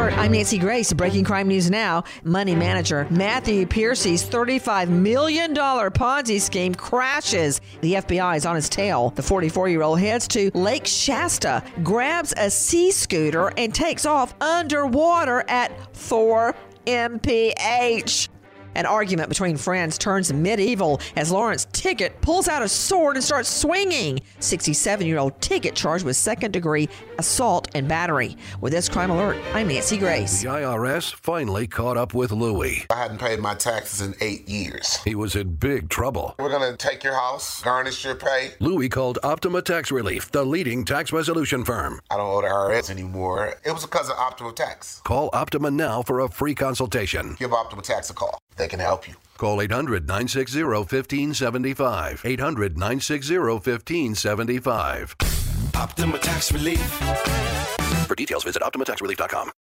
Alert. I'm Nancy Grace. Breaking crime news now. Money manager Matthew Piercy's $35 million Ponzi scheme crashes. The FBI is on his tail. The 44-year-old heads to Lake Shasta, grabs a sea scooter, and takes off underwater at 4 mph. An argument between friends turns medieval as Lawrence Tiggett pulls out a sword and starts swinging. 67-year-old Tiggett charged with second-degree assault and battery. With this Crime Alert, I'm Nancy Grace. The IRS finally caught up with Louie. I hadn't paid my taxes in 8 years. He was in big trouble. We're going to take your house, garnish your pay. Louie called Optima Tax Relief, the leading tax resolution firm. I don't owe the IRS anymore. It was because of Optima Tax. Call Optima now for a free consultation. Give Optima Tax a call. They can help you. Call 800-960-1575. 800-960-1575. Optima Tax Relief. For details, visit OptimaTaxRelief.com.